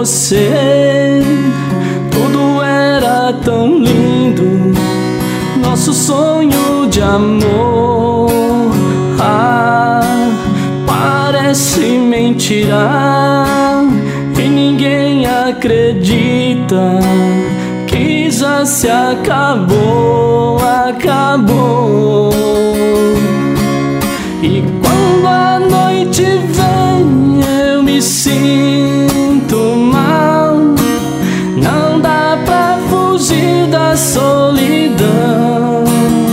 você. Tudo era tão lindo, nosso sonho de amor. Parece mentira e ninguém acredita que já se acabou, acabou. E quando a noite vem eu me sinto mal, não dá pra fugir da solidão.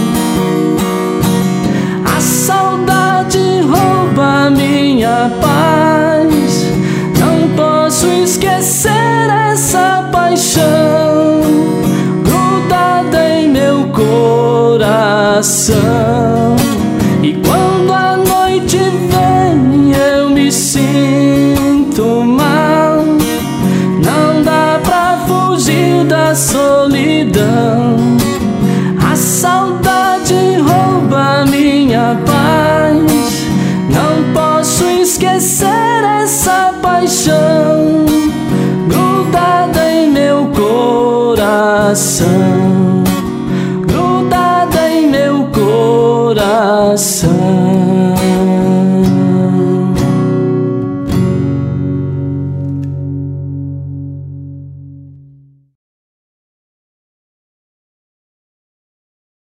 A saudade rouba minha paz, não posso esquecer essa paixão grudada em meu coração. E quando a noite vem eu me sinto mal, não dá pra fugir da solidão. A saudade rouba minha paz, não posso esquecer essa paixão